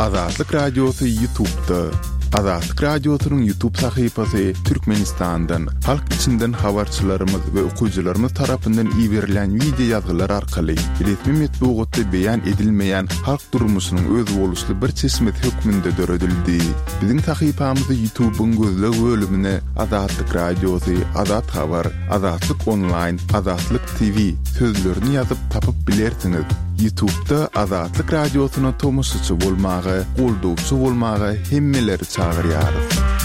Azatlık Radyosu YouTube'da. Azatlık Radyosu'nun YouTube sayfası Türkmenistan'dan, halk içinden habarçılarımız ve okuyucularımız tarafından iverilen video yazılar arkalı resmi metbuatda beyan edilmeyen halk durmusunun öz oluşlu bir çeşmet hükmünde döredildi. Bizim sayfamızı YouTube'un gözlü bölümüne Azatlık Radyosu, Azat Haber, Azatlık Online, Azatlık TV sözlerini yazıp tapıp bilersiniz. YouTube'da Azatlık Radyosu'na tomusçu bolmağı, qolduvçu bolmağı hemmeleri çağırýarys.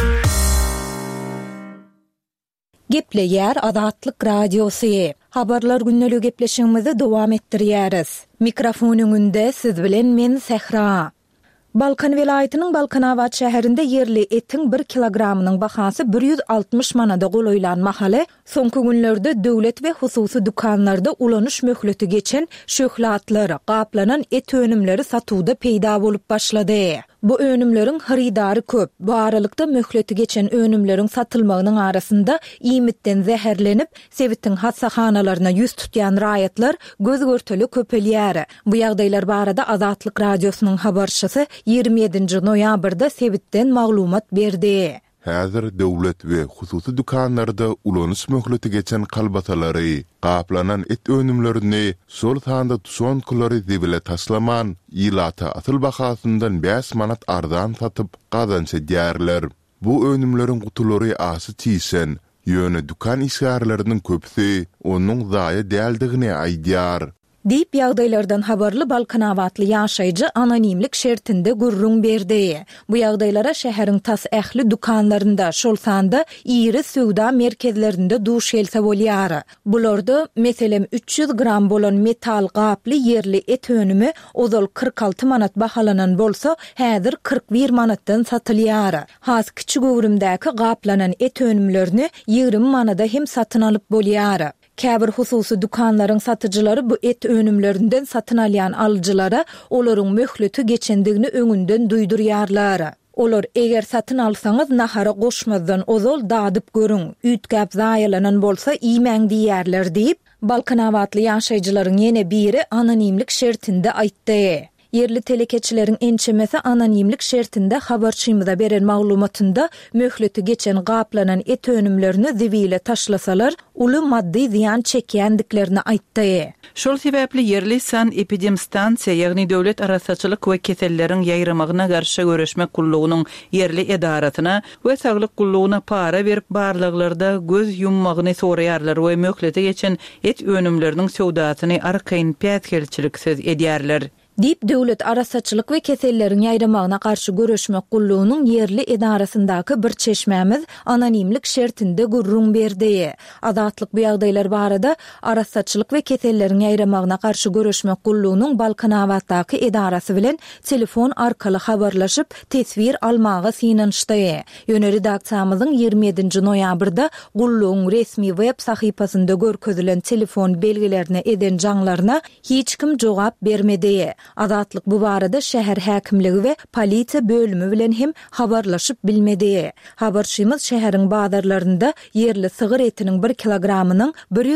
Gepleýär Azatlyk Radiosu. Habarlar günnälik gepleşigimizi dowam etdirýäris. Mikrofon öňünde siz bilen men Sehra. Balkan welaýatynyň Balkanawat şäherinde yerli etin 1 kilogramynyň bahasy 160 manada golaýlanmahaly. Soňky günlerde döwlet we hususy dukanlarda ulanyş möhleti geçen şöhlatlar, gaplanan et önümleri satuwda peýda bolup başlady. Bu önümlerin haridary köp. Bu aralykda möhleti geçen önümlerin satylmagynyň arasynda iýmitden zäherlenip, sebitiň hassahanalarına ýüz tutýan raýatlar göz görteli köpelýär. Bu ýagdaýlar barada Azatlyk Radiosunyň habarçysy 27 noýabrda sebitden maglumat berdi. Häzir döwlet we hususy dukanlarda ulanyş möhleti geçen kalbatalary, gaplanan et önümlerini şol sanda tuşonkulary dibile taşlaman, ýylata atyl bahasyndan 5 manat ardan satyp gazança dýärler. Bu önümleriň gutulary asy çyşen, ýöne dukan işgärleriniň köpüsi onuň zaýa däldigini aýdýar. Diýip ýagdaýlardan habarly Balkanawatly ýaşaýjy anonimlik şertinde gurrun berdi. Bu ýagdaýlara şäheriň tas ähli dukanlarynda, şol sanda iri söwda merkezlerinde duş else bolýar. Bularda meselem 300 gram bolan metal gaply yerli et önümi ozal 46 manat bahalanan bolsa, häzir 41 manatdan satylýar. Has kiçik öwrümdäki gaplanan et önümlerini 20 manada hem satyn alyp bolýar. Käbir hususy dukanlaryň satyjylary bu et önümlerinden satyn alýan alyjylara olaryň möhleti geçendigini öňünden duýdurýarlar. Olar eger satyn alsaňyz nahara goşmazdan ozal dadyp görüň, üýtgäp zaýalanan bolsa iýmeň diýerler diýip Balkanawatly ýaşaýjylaryň ýene biri anonimlik şertinde aýtdy. Yerli telekeçilerin ençemesi anonimlik şertinde habarçymyza beren maglumatynda möhleti geçen gaplanan et önümlerini zivile taşlasalar uly maddi ziyan çekýändiklerini aýtdy. Şol sebäpli yerli san epidemistansiýa, ýagny döwlet arasaçylyk we keselleriň ýaýramagyna garşy göreşmek gullugynyň yerli edaratyna we saglyk gullugyna para berip barlyklarda göz yummagyny soraýarlar we möhleti geçen et önümleriniň söwdasyny arkaýyn pätkelçiliksiz edýärler. Dip döwlet arasaçylyk we keselleriň ýaýramagyna garşy göreşmek gullugynyň yerli edarasyndaky bir çeşmämiz anonimlik şertinde gurrun berdi. Azatlyk bu ýagdaýlar barada arasaçylyk we keselleriň ýaýramagyna garşy göreşmek gullugynyň Balkanawatdaky edarasy bilen telefon arkaly habarlaşyp tesbir almagy synanyşdy. Ýöne redaksiýamyzyň 27 noýabrda gullugyň resmi web sahypasynda görkezilen telefon belgilerine eden jaňlaryna hiç kim jogap bermedi. Azatlyk bu barada şäher häkimligi we polisiýa bölümi bilen hem habarlaşyp bilmedi. Habarçymyz şäheriň bazarlarynda yerli sygyr etiniň 1 kilogramynyň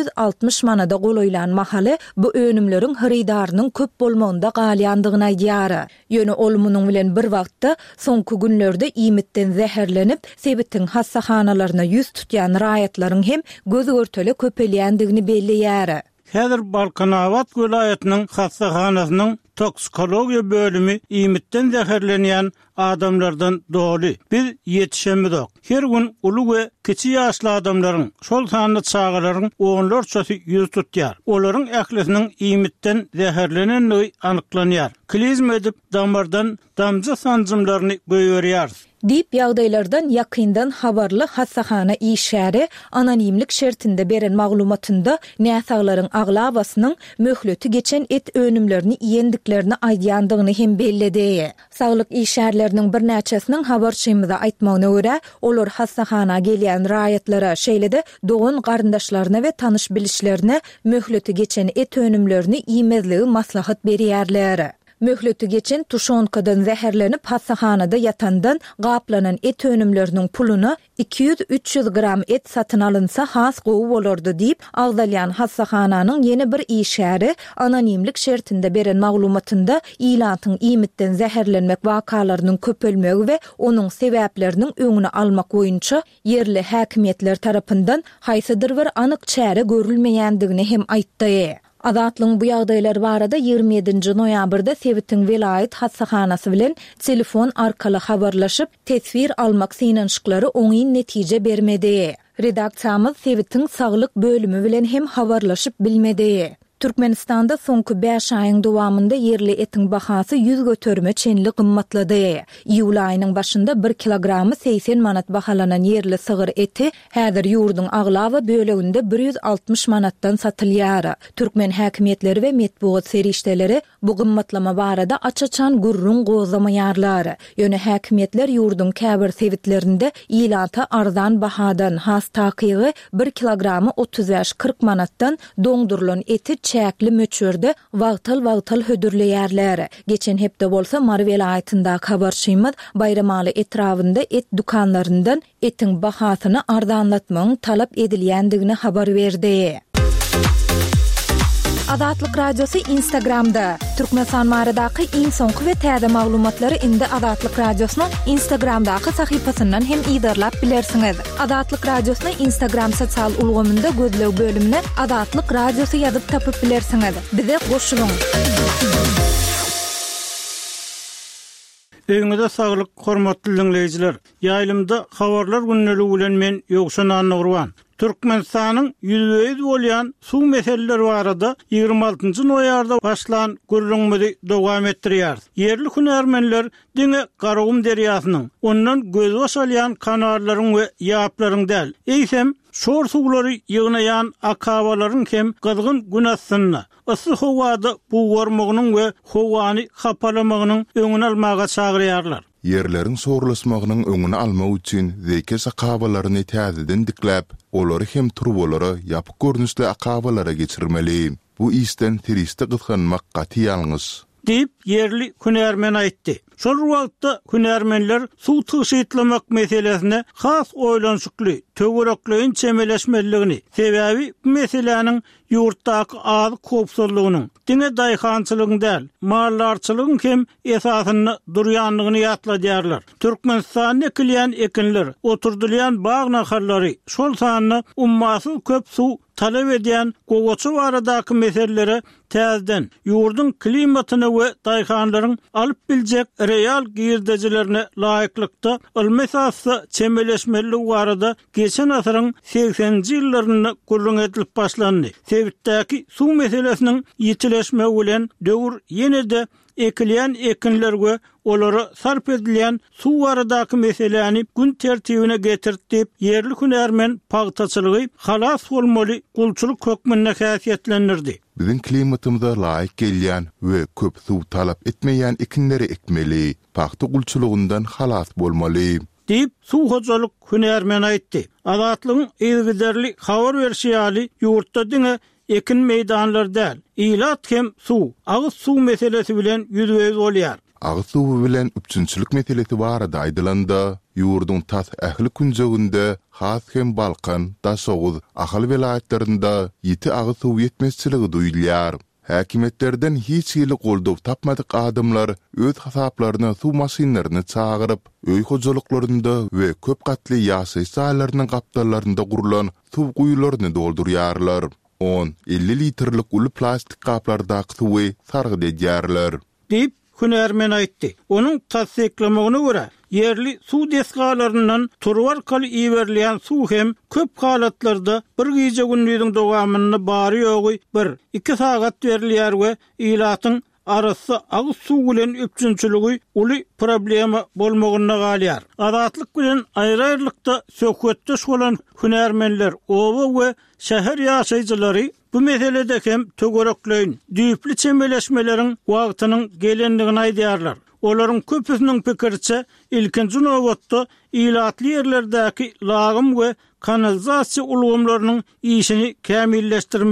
160 manada golaýlanmahaly bu önümleriň haridarynyň köp bolmagynda galýandygyny aýdýar. Ýöne olmanyň bilen bir wagtda soňky günlerde iýmitden zäherlenip sebitiň hassahanalarına ýüz tutýan raýatlaryň hem göz görteli köpelýändigini belliýär. Häzir Balkanawat welaýatynyň hassahanasynyň toksikologiýa bölümi iýmitden zäherlenýän adamlardan doly. Biz ýetişemizok. Her gün uly we kiçi ýaşly adamlaryň, şol sanly çağalaryň oňlarçasy ýüz tutýar. Olaryň ählisiniň iýmitden zäherlenenligi anyklanýar. Klizm edip damardan damja sanjymlaryny göýerýär. Dip ýagdaýlardan ýakyndan habarly hassahana işäri anonimlik şertinde beren maglumatynda näsaglaryň aglabasynyň möhleti geçen et önümlerini ýendiklerini aýdýandygyny hem belledi. Saglyk işärleriniň bir näçesiniň habarçymyza aýtmagyna görä, olar hassahana gelýän raýatlara şeýlede dogan garyndaşlaryna we tanyş bilişlerine möhleti geçen et önümlerini iýmezligi maslahat berýärler. Möhleti geçen tuşonkadan zäherlenip hastahanada yatandan gaplanan et önümlerinin pulunu 200-300 gram et satın alınsa has gowy bolardy diýip Agdalyan hastahananyň yeni bir işäri anonimlik şertinde beren maglumatynda ilatyň imitden zäherlenmek wakalarynyň köpelmegi we onuň sebäpleriniň öňüni almak boýunça yerli häkimetler tarapyndan haýsydyr bir anyk çäre görülmeýändigini hem aýtdy. Adatlyň bu ýagdaýlar barada 27 noýabrda Sewitin vilayet hastahanasy bilen telefon arkaly habarlaşyp tesvir almak synanyşyklary oňy netije bermedi. Redaksiýamyz Sewitin saglyk bölümi bilen hem habarlaşyp bilmedi. Türkmenistanda soňky 5 aýyň dowamında yerli etiň bahasy 100 götürme çenli gymmatlady. Iýul aýynyň başynda 1 kilogramy 80 manat bahalanan yerli sygyr eti häzir ýurduň aglawa böleginde 160 manatdan satylýar. Türkmen häkimetleri we metbuat serişdeleri bu gymmatlama barada açaçan gurrun gozamaýarlar. Ýöne häkimetler ýurduň käbir sewitlerinde ilata arzan bahadan has takygy 1 kilogramy 35-40 manatdan doňdurulan eti çäkli möçürde wagtal hödürleýärler. Geçen hepde bolsa Mar vilayetinde habarçymyz bayramaly etrawynda et dukanlaryndan etiň bahasyny arzanlatmagyň talap edilýändigini habar berdi. Adatlyk radiosu Instagramda. Türkmenistan maradaky iň soňky we täze maglumatlary indi Adatlyk radiosynyň Instagramdaky sahypasyndan hem ýydarlap bilersiňiz. Adatlyk radiosyny Instagram sosial ulgamynda gözlew bölümine Adatlyk radiosu ýazyp tapyp bilersiňiz. Bize goşulyň. Öňüňizde saglyk, hormatly dinleýijiler. Ýaýlymda habarlar günneligi bilen men ýokşan anlagurwan. Türkmenistanyň ýüzüýiz bolýan suw meseleleri barada 26 noýarda başlan gürrüňmidi dowam etdirýär. Yerli hünärmenler diňe Garagum derýasynyň ondan göz başalýan kanarlaryň we ýaplaryň däl. Eýsem şor suwlary ýygnaýan akabalaryň hem gızgın günasyny ısy howada bu gormagynyň we howany hapalamagynyň öňüni almaga çagyrýarlar. Yerlerin sorulasmagynyň öňüni almak üçin zeke sakabalaryny täzeden dikläp, olary hem turbolary ýapyk görnüşli akabalara geçirmeli. Bu isten teriste gysganmak gaty ýalňyz. Diýip yerli hünärmen aýtdy. Şol wagtda hünärmenler suw tyşytlamak meselesine has oýlanşykly, töwerekleýin çemeleşmeligini, sebäbi bu meseleniň ýurtdaky az kopsuzlygynyň, diňe daýhançylygyň däl, mallarçylygyň hem esasyny durýanlygyny ýatladýarlar. Türkmenistan ekilýän ekinler, oturdylýan bag naharlary, şol sanyny ummasyz köp suw talep edýän gowaçy baradaky meselelere täzeden ýurdun klimatyny we daýhanlaryň alyp biljek real girdejilerine laýyklykda ılmesasy çemeleşmelik barada geçen asyryň 80-nji ýyllaryny gurrun edilip başlandy. Sewitdäki suw meselesiniň ýitileşmegi bilen döwür ýene-de ekilýän ekinler we olary sarp edilýän suw baradaky meseleni gün tertibine getirdi. Yerli hünärmen pagtaçylygy halas bolmaly gulçylyk hökmüne häsiýetlendirdi. Bizin klimatymyza laýyk gelýän we köp suw talap etmeýän ekinleri ekmeli, pagta gulçylygyndan halas bolmaly diýip suw hojalyk hünärmen aýtdy. Adatlygyň ýygyderli habar berýäli ýurtda diňe ekin meýdanlar däl, ilat hem suw, agyz suw meselesi bilen ýüzüýiz bolýar. Agyz suw bilen üçinçilik meselesi barada aýdylanda, ýurduň tas ähli künjeginde has hem Balkan, Daşoğuz, ahal vilayetlerinde ýiti agyz suw ýetmezçiligi duýulýar. Häkimetlerden hiç ýyly goldaw tapmadyk adamlar öz hasaplaryna suw maşinlaryny çagyryp, öý hojalyklarynda we köp gatly ýaşaýy saýlarynyň gapdalarynda gurulan suw guýularyny doldurýarlar. 10-50 litrlik uly plastik kaplardaky suwy sargyd edýärler. Diýip hünärmen aýtdy. Onuň tasdiklamagyna görä, yerli suw desgalaryndan turwarkaly iýerilýän suw hem köp halatlarda bir gije günlüğüň dowamyny bary ýogy 1-2 sagat berilýär we ilatyň arasy agyz suw bilen üçinçiligi uly problema bolmagyna galýar. Adatlyk bilen aýrylykda söhbetdeş bolan hünärmenler oba we şäher ýaşaýjylary bu meselede hem töwerekleýin, düýpli çemeleşmeleriň wagtynyň gelendigini aýdýarlar. Olaryň köpüsiniň pikirçe ilkinji nowatda ilatly ýerlerdäki lagym we kanalizasiýa ulgamlarynyň işini kämilleşdirmeli.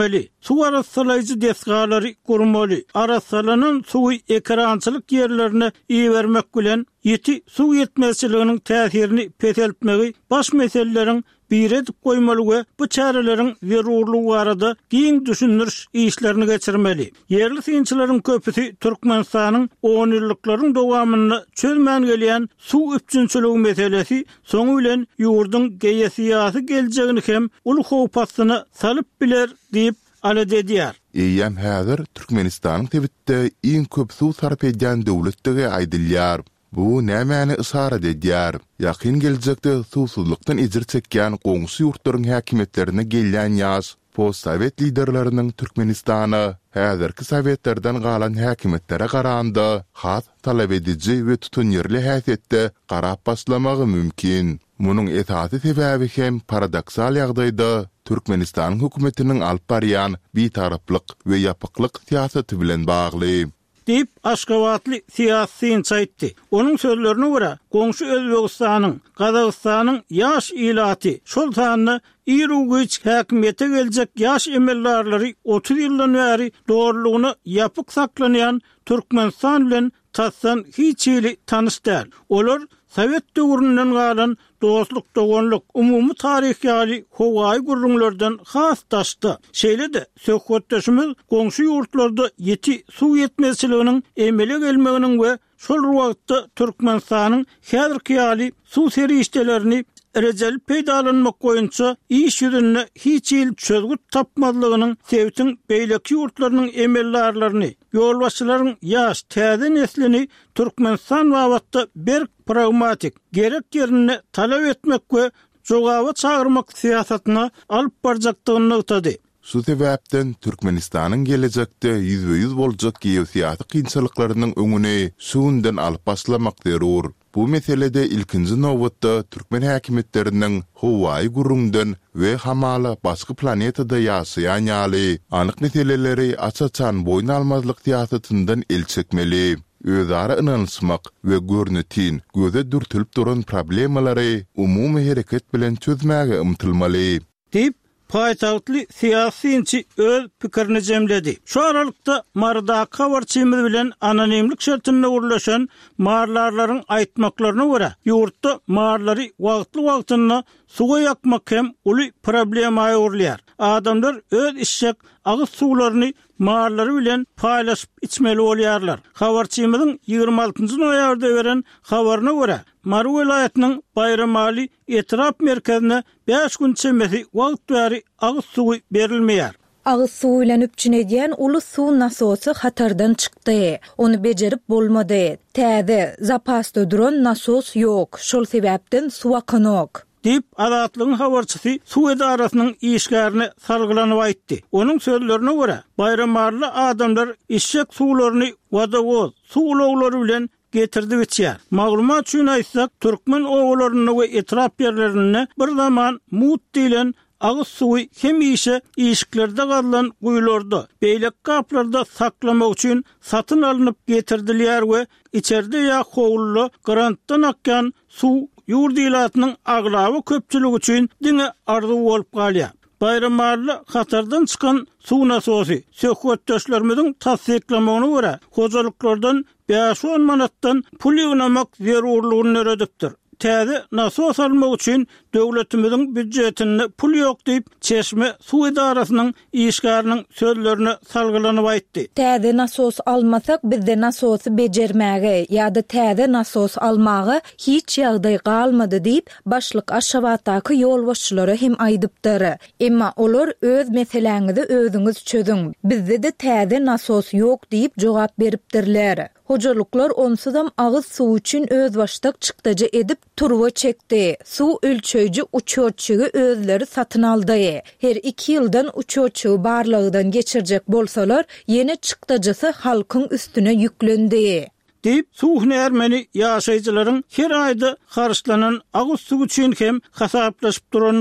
su arassalayıcı desgalary gurmaly. Arassalanan suwy ekrançylyk yerlerine iýermek bilen ýeti su yetmezçiliginiň täsirini peseltmegi baş meseleleriň bir edip koymaly we bu çareleriň zerurlugy arada giň düşündiriş işlerini geçirmeli. Yerli synçylaryň köpüsi Türkmenistanyň 10 ýyllyklaryň dowamyny çözmän gelýän su üpçünçiligi meselesi soňu bilen ýurduň geýesiýasy geljegini hem ulu howpasyna salyp biler diýip aladedýär. Eýem häzir Türkmenistanyň tebitde iň köp su sarp edýän döwletdige aýdylýar. Bu nämäni ysara edýär? Ýakyn geljekde susuzlukdan ejir çekýän goňşy ýurtlaryň häkimetlerine gelýän ýaş post-sowet liderleriniň Türkmenistany häzirki sowetlerden galan häkimetlere garandy has talap edici we tutunýarly häsiýetde garap başlamagy mümkin. Munyň esasy sebäbi hem paradoksal ýagdaýda Türkmenistan hökümetiniň alyp barýan bitaraplyk we ýapyklyk siýasaty bilen bagly. Dip Aşgabatly siýasyny çaýtdy. Onuň sözlerine görä, goňşy Özbegistanyň, Gazagystanyň ýaş ilaty şol sanyny ýürügüç häkimete geljek ýaş emellarlary 30 ýyldan bäri dogrulygyny ýapyk saklanýan Türkmenistan bilen tassan hiç ýyly tanys däl. Olar Sowet döwründen galan dostluk, dogonluk, umumy taryh ýaly howaý gurrunlardan has taşdy. Şeýle-de söhbetdeşimiz goňşy ýurtlarda ýeti su ýetmezçiliginiň emele gelmeginiň we şol wagtda Türkmenistanyň häzirki ýaly su serişdelerini rejel peýdalanmak goýunça iş ýüzünde hiç ýyl çözgüt tapmadygynyň sebäpini beýleki ýurtlarynyň emellarlaryny, ýolbaşçylaryň ýaş täze neslini Türkmenistan wagtda bir pragmatik gerek ýerine talap etmek we jogaby çağırmak siýasatyna alyp barjakdygyny ýetdi. Şu sebäpden Türkmenistanyň gelecekde %100 boljak geosiýasy kynçylyklarynyň öňüne şundan alyp başlamak zerur. Bu meselede ilkinji nowatda Türkmen häkimetleriniň howaý gurrundan we hamala başga planetada ýaşaýan ýaly anyk meseleleri açaçan boyun almazlyk siýasatyndan el çekmeli. Özara ynanışmak we görnetin göze dürtülip duran problemalary umumy hereket bilen çözmäge ymtylmaly. Dip Paýtagtly siýasyçy öz pikirini jemledi. Şu aralykda marda habarçymyz bilen anonimlik şertinde urlaşan marlarlaryň aýtmaklaryna görä, ýurtda marlary wagtly-wagtynda suga ýakmak hem uly problema aýurlýar. Adamlar öz işşek agyz suwlaryny marlary bilen paýlaşyp içmeli bolýarlar. Habarçymyzyň 26-njy noýabrda beren habaryna görä, Maru welaýatynyň Bayramaly etrap merkezine 5 gün çemesi wagt bäri agyz suwy berilmeýär. Agyz suw bilen üpçünedýän uly suw nasosy hatardan çykdy. Onu bejerip bolmady. Täze zapasda duran nasos ýok. Şol sebäpden suw akanok. Dip adatlygyň habarçysy su edarasynyň işgärini salgylanyp aýtdy. Onuň sözlerine görä, Bayramaly adamlar işşek suwlaryny wadawoz suwlaglary bilen getirdi biçýär. Maglumat üçin aýtsak, türkmen owlaryny we etrap ýerlerini bir zaman mut diýilen agyz suwy hem işiklerde galan guýlarda, beýlek kaplarda saklamak üçin satyn alınıp getirdilýär we içerde ýa howluly grantdan akýan suw ýurdylatynyň aglawy köpçüligi üçin diňe ardy bolup galýar. Bayramaly hatardan çykan suw nasosy söhbetdeşlerimiziň tasdiklamagyna görä, hojalyklardan 5-10 manatdan pul ýynamak zerurlygyny öredipdir. Täze nasos almak üçin döwletimiziň büdjetinde pul ýok diýip Çeşme suw edarasynyň işgäriniň sözlerini salgylanyp aýtdy. Täze nasos almasak bizde nasosy bejermäge ýa-da täze nasos almagy hiç ýagdaý galmady diýip başlyk Aşgabatdaky ýolbaşçylary hem aýdypdyr. Emma olar öz meseleňizi özüňiz çözüň. Bizde de täze nasos ýok diýip jogap beripdirler. Hojalyklar onsuzam agyz suw üçin öz başdak çykdyjy edip turwa çekdi. Suw ölçöýji uçurçugy özleri satyn aldy. Her 2 ýyldan uçurçugy barlygydan geçirjek bolsalar, ýene çykdyjysy halkyň üstüne ýüklendi. Dip suw nermeni ýaşaýjylaryň her aýda harçlanan agyz suw üçin hem hasaplaşyp duranyny,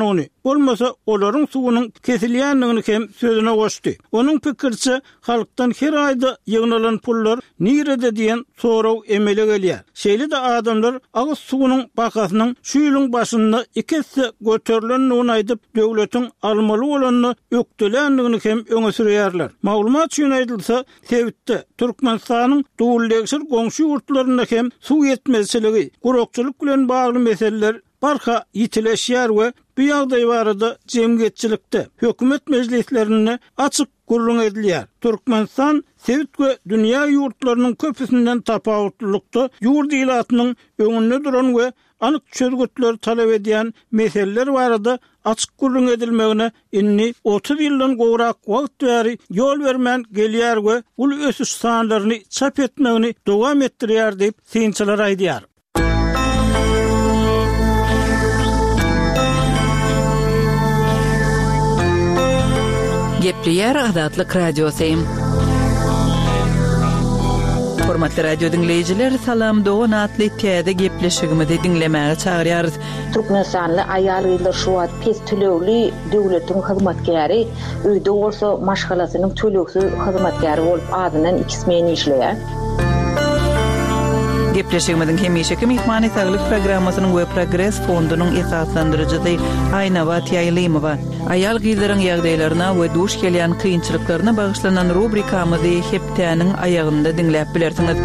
bolmasa olaryň suwunyň kesilýändigini hem sözüne goşdy. Onuň pikirçe halkdan her aýda ýygnalan pullar nirede diýen soraw emele gelýär. Şeýle de adamlar agyz suwunyň bakasynyň şu ýylyň başynda ikisi göterilendigini aýdyp döwletiň almaly bolanyny ökdeländigini hem öňe sürýärler. Maglumat üçin aýdylsa, Tewitde Türkmenistanyň dowullegşir goňşy ýurtlarynda hem suw yetmezçiligi, gurukçylyk bilen bagly meseleler barka ýitileşýär we bu ýagdaý barada jemgyýetçilikde hökümet mejlislerini açyk gurrun edilýär. Türkmenistan Tewit we dünýä ýurtlarynyň köpüsinden tapawutlykda ýurt ilatynyň öňünde duran we anyk çözgütler talep edýän meseleler barada açyk gurrun edilmegine inni 30 ýyldan gowrak wagt bäri ýol bermän gelýär we ul ösüş sanlaryny çap etmegini dowam etdirýär diýip synçylar aýdýar. Gepleyer Adatlyk Radiosyň. Hormatly radio dinleyijiler, salam dogan atly täze gepleşigimizi dinlemäge çagyrýarys. Türkmenistanly aýalgylar şu wagt pes tölegli döwletiň hyzmatkäri, öýde bolsa maşgalasynyň töleksiz hyzmatkäri bolup adynan 2 meni işleýär. Gepleşigimizin hemişeki mihmany saglyk programmasynyň we Progress fondunyň esaslandyrjysy Aýnabat Ýaýlymowa aýal gyzlaryň ýagdaýlaryna we duş gelýän kynçylyklaryna bagyşlanan rubrikamyzy hepdäniň aýagynda dinläp bilersiňiz.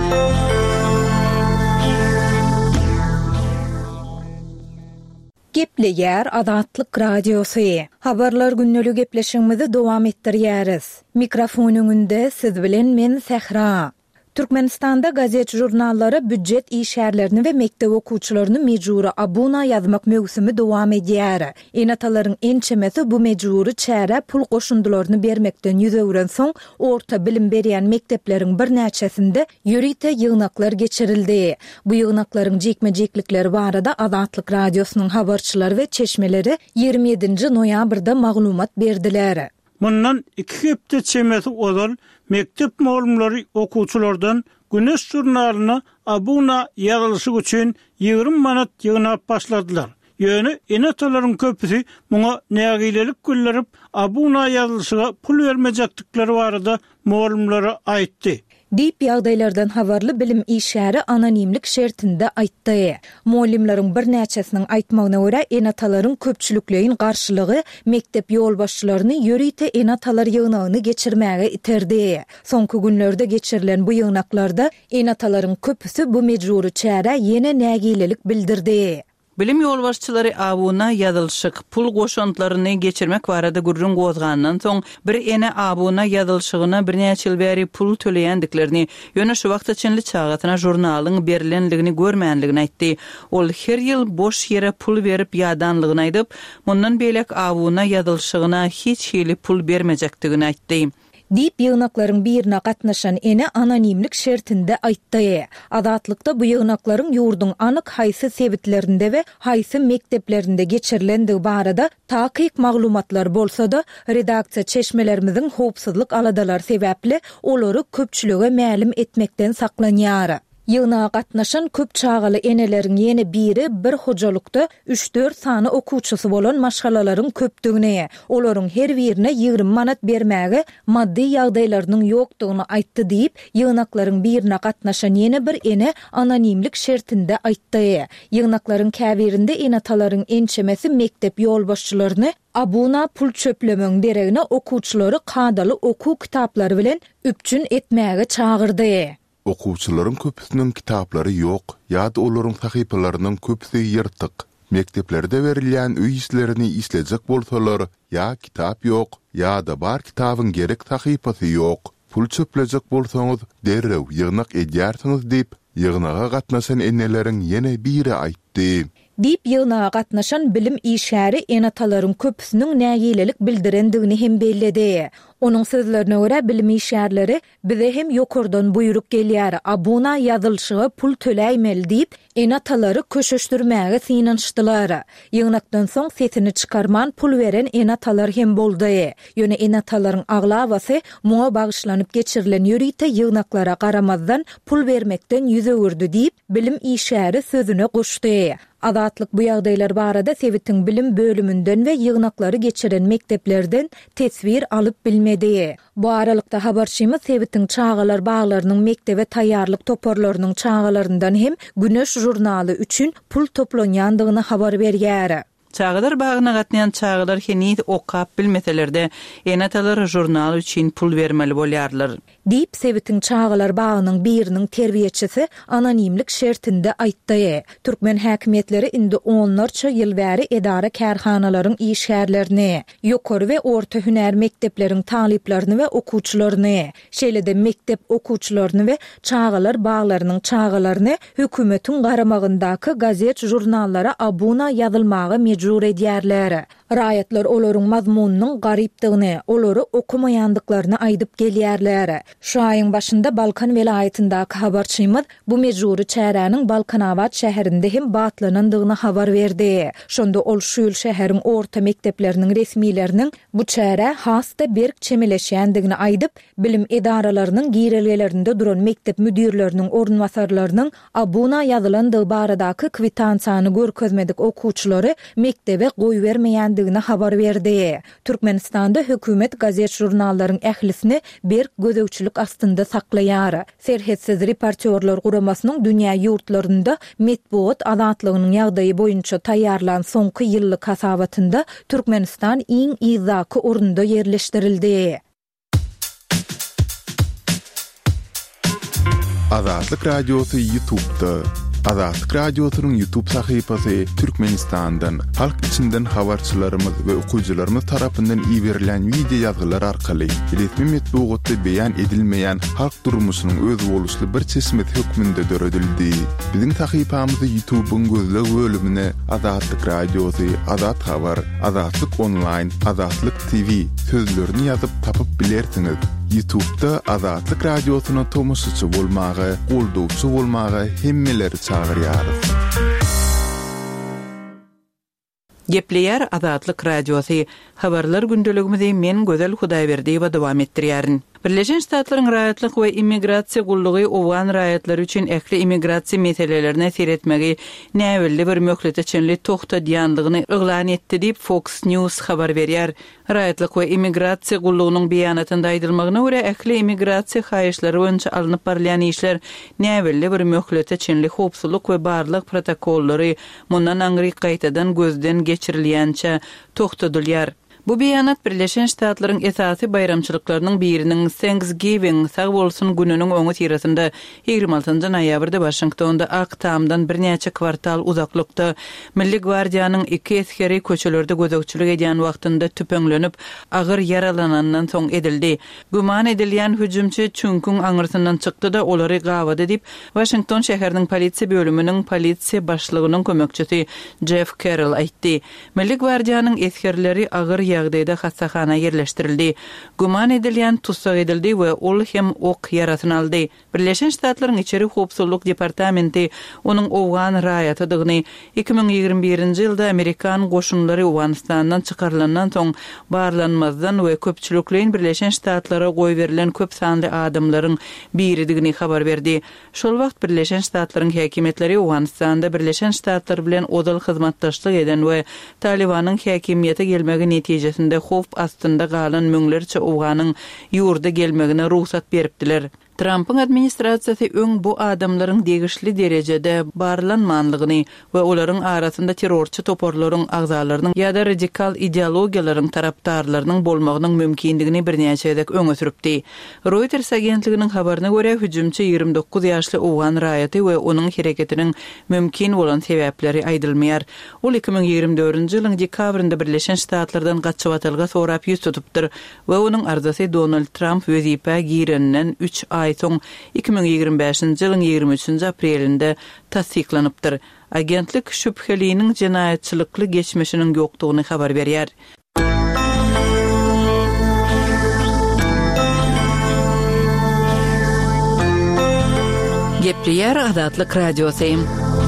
Gepleyer Adatlyk Radiosy. Habarlar günnälik gepleşigimizi dowam etdirýäris. Mikrofonyňynda siz bilen men Sehra. Türkmenistanda gazet jurnallary büdjet işärlerini we mektep okuwçylaryny mejburi abuna ýazmak mögsümi dowam edýär. Enatalaryň ençemesi bu mejburi çäre pul goşundularyny bermekden ýüzegren soň orta bilim berýän mektepleriň bir näçesinde ýörite ýygnaklar geçirildi. Bu ýygnaklaryň jekme-jeklikleri barada Adatlyk Radiosynyň habarçylary we çeşmeleri 27 noýabrda maglumat berdiler. Mundan 2 hepde çemesi ozal mektep muallimleri okuwçylardan Güneş jurnalyna abuna ýazylyşy üçin 20 manat ýygnap başladylar. Ýöne enatalaryň köpüsi muňa nägilelik güllerip abuna ýazylşyga pul bermejekdikleri barada muallimlere aýtdy. Diýip ýagdaýlardan habarly bilim işäri anonimlik şertinde aýtdy. Muallimlaryň bir näçesiniň aýtmagyna görä enatalaryň köpçülikleýin garşylygy mektep ýolbaşçylaryny ýörite enatalar ýygnagyny geçirmäge iterdi. Soňky günlerde geçirilen bu ýygnaklarda enatalaryň köpüsi bu mejburi çäre ýene nägilelik bildirdi. Bilim ýolbaşçylary abuna ýazylşyk pul goşantlaryny geçirmek barada gurrun gozgandan soň bir ene abuna ýazylşygyna bir näçe ýyl bäri pul töleýändiklerini ýöne şu wagtda çynly çagatyna jurnalyň berilenligini görmänligini aýtdy. Ol her ýyl boş ýere pul berip ýadanlygyny aýdyp, mundan beýlek abuna ýazylşygyna hiç hili pul bermejekdigini aýtdy. Diýip ýygnaklaryň birine gatnaşan ene anonimlik şertinde aýtdy. Adatlykda bu ýygnaklaryň ýurduň anyk haýsy sebitlerinde we haýsy mekteplerinde geçirilendigi barada takyk maglumatlar bolsa-da redaksiýa çeşmelerimiziň howpsuzlyk aladalar sebäpli olary köpçülüge mälim etmekden saklanýar. Ýygnaga gatnaşan köp çagaly eneleriň ýene biri bir hojalykda 3-4 sany okuwçysy bolan maşgalalaryň köpdigine, olaryň her birine 20 manat bermäge maddi ýagdaýlarynyň ýokdugyny aýtdy diýip ýygnaklaryň birine gatnaşan ýene bir ene anonimlik şertinde aýtdy. Ýygnaklaryň käbirinde enatalaryň ençemesi mektep ýolbaşçylaryny abuna pul çöplemeň deregine okuwçylary kadaly okuw kitaplary bilen üpçün etmäge çagyrdy. Okuwçylaryň köpüsiniň kitaplary ýok, ýa-da olaryň sahypalarynyň köpüsi ýyrtyk. Mekteplerde berilýän öý işlerini isledjek bolsalar, ýa kitap ýok, ýa-da bar kitabyň gerek sahypasy ýok. Pul çöplejek bolsaňyz derrew ýygnak edýärsiňiz diýip ýygnaga gatnaşan enneleriň ýene biri aýtdy. Diýip ýygnaga gatnaşan bilim işäri enatalaryň köpüsiniň nägilelik bildirendigini hem belledi. Onun sözlerine göre bilim işgärleri bize hem yokurdan buyruk gelýär, abuna yazılşygy pul töläýmeli diýip enatalary köşeşdirmäge synanşdylar. Ýygnakdan soň sesini çykarman pul beren enatalar hem boldy. Ýöne enatalaryň aglawasy muňa bagyşlanyp geçirilen ýörite ýygnaklara garamazdan pul bermekden ýüz öwürdi diýip bilim işgäri sözüne goşdy. Azatlyk bu ýagdaýlar barada Sewitin bilim bölümünden we ýygnaklary geçiren mekteplerden tesbir alyp bilmedi. Bu aralykda habarçymyz Sewitin çağalar baglarynyň mektebe taýýarlyk toporlarynyň çağalaryndan hem Güneş jurnaly üçin pul toplanýandygyny habar berýär. Çağlar bağına gatnayan çağlar henüz okap bilmeselerde enatalar jurnal üçün pul vermeli bolýarlar. Diýip Sewitin çağlar bağının birinin terbiýeçisi anonimlik şertinde aýtdy. Türkmen häkimetleri indi onlarça ýyl bäri edara kärhanalaryň işgärlerini, ýokary we orta hüner mektepleriň talyplerini we okuwçylaryny, şeýle-de mektep okuwçylaryny we çağlar bağlarynyň çağlaryny hökümetiň garamagyndaky gazet jurnallara abuna ýazylmagy mejbur edýärler. Raýatlar olaryň mazmunynyň garypdygyny, olary okumaýandyklaryny aýdyp gelýärler. Şu aýyň başynda Balkan welaýatyndaky habarçymyz bu mejburi çäräniň Balkanawat şäherinde hem batlanandygyny habar berdi. Şonda ol şu ýyl şäheriň orta mektepleriniň resmiýleriniň bu çäre hasta berk çemeleşýändigini aýdyp, bilim edaralarynyň girelgelerinde duran mektep müdirleriniň ornwasarlarynyň abuna ýazylandygy baradaky kwitansiýany görkezmedik okuwçylary mektebe goý bermeýändigini habar berdi. Türkmenistanda hökümet gazet jurnallaryň ählisini berk gözegçilik astynda saklaýar. Serhetsiz reportyorlar guramasynyň dünýä ýurtlarynda metbuat azatlygynyň ýagdaýy boýunça taýýarlan soňky ýyllyk hasabatynda Türkmenistan iň izaky orunda ýerleşdirildi. Azatlyk radiosu YouTube'da. Azatlyk radiosynyň YouTube sahypasy Türkmenistandan, halk içinden habarçylarymyz we okuwçylarymyz tarapyndan ýiberilen video ýazgylar arkaly resmi metbuatda beýan edilmeýän halk durmuşynyň öz boluşly bir çeşmet hökmünde döredildi. Biziň sahypamyzy YouTube'un gözleg bölümine Azatlyk radiosu, Azat habar, Azatlyk online, Azatlyk TV sözlerini ýazyp tapyp bilersiňiz. YouTube'da Azatlyk radiosyna tomoşçy bolmagy, goldowçy bolmagy hemmeleri çağırýarys. Gepleýär Azatlyk radiosu. Habarlar gündeligimizi men Gözel Hudaýberdiýewa dowam etdirýärin. Birleşen Ştatlaryň raýatlyk we immigrasiýa gullugy owan raýatlary üçin ähli immigrasiýa meselelerine seretmegi näwelli bir möhleteçenli togtadýandygyny eglan etdi diýip Fox News habar berýär. Raýatlyk we immigrasiýa gullugynyň beýanatynda aýdylmagyna görä ähli immigrasiýa haýyşlary boýunça alınıp barýan işler näwelli bir möhleteçenli howpsuzlyk we barlyk protokollary mundan aňry gaýtadan gözden geçirilýänçe togtadylýar. Bu beýanat Birleşen Ştatlaryň esasy bayramçylyklarynyň biriniň Thanksgiving sag bolsun gününiň öňü tirasynda 26 noýabrda Washingtonda Ak Tamdan birnäçe kwartal uzaklykda Milli Gwardiýanyň 2 eskeri köçelerde gözegçilik edýän wagtynda tüpeňlenip agyr yaralanandan soň edildi. Guman edilýän hüjümçi çünkün aňyrsyndan çykdy da olary gawady diýip Washington şäheriniň polisiýa bölüminiň polisiýa başlygynyň kömekçisi Jeff Carroll aýtdy. Milli Gwardiýanyň eskerleri agyr ýagdaýda hassahana ýerleşdirildi. Guman edilýän tutsak edildi we ol hem ok yarasyny aldy. Birleşen Ştatlaryň içeri howpsuzlyk departamenti onuň owgan raýatydygyny 2021-nji ýylda Amerikan goşunlary Awganistandan çykarylandan soň barlanmazdan we köpçülikliň Birleşen Ştatlara goý berilen köp sanly adamlaryň biridigini habar berdi. Şol wagt Birleşen Ştatlaryň häkimetleri Awganistanda Birleşen Ştatlar bilen odal hyzmatdaşlyk eden we Talibanyň häkimiýete gelmegi netijesinde howp astynda galan müňlerçe owganyň ýurda gelmegine ruhsat beripdiler. Trump'ın administrasiýasy öň bu adamlaryň degişli derejede barlanmanlygyny we olaryň arasynda terrorçy toporlaryň agzalarynyň ýa-da radikal ideologiýalaryň tarapdarlarynyň bolmagynyň mümkindigini birnäçe edek öňe süripdi. Reuters agentliginiň habaryna görä hüjümçi 29 ýaşly owgan raýaty we onuň hereketiniň mümkin bolan sebäpleri aýdylmaýar. Ol 2024-nji ýylyň dekabrynda Birleşen Ştatlardan gaçyp atylga sorap ýüz tutupdyr we onuň arzasy Donald Trump wezipä girenden 3 ay soň 2025-nji ýylyň 23-nji aprelinde tasdiklanypdyr. Agentlik şüpheliğinin cinayetçilikli geçmişinin yoktuğunu haber berýär. Gepleyer Azatlyk Radiosyň.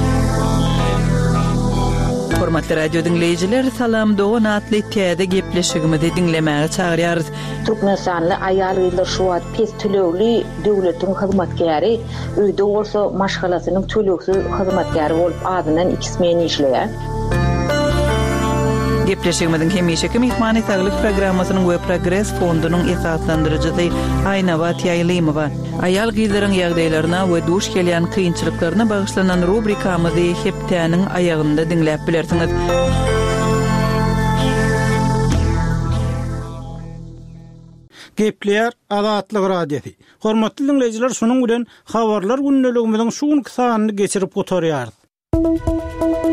Hormatly radio dinleyijiler, salam dogan atly täze gepleşigimizi dinlemäge çagyrýarys. Türkmenistanly aýal ýyllar şu wagt pes tölegli döwletiň hyzmatkäri, öýde bolsa maşgalasynyň töleksiz hyzmatkäri bolup adynan 2 men işleýär. Gepleşigimiziň hemişeki mehmany saglyk programmasynyň we Progress fondunyň esaslandyrjysy Aýnawat Ýaýlymowa aýal gyzlaryň ýagdaýlaryna we duş gelýän kynçylyklaryna bagyşlanan rubrikamyzy hepdäniň aýagynda dinläp bilersiňiz. Gepleyer Azatlyk Radiosi. Hormatly dinleyijiler, şunuň bilen habarlar günneligimiziň şu sanyny geçirip oturýarys.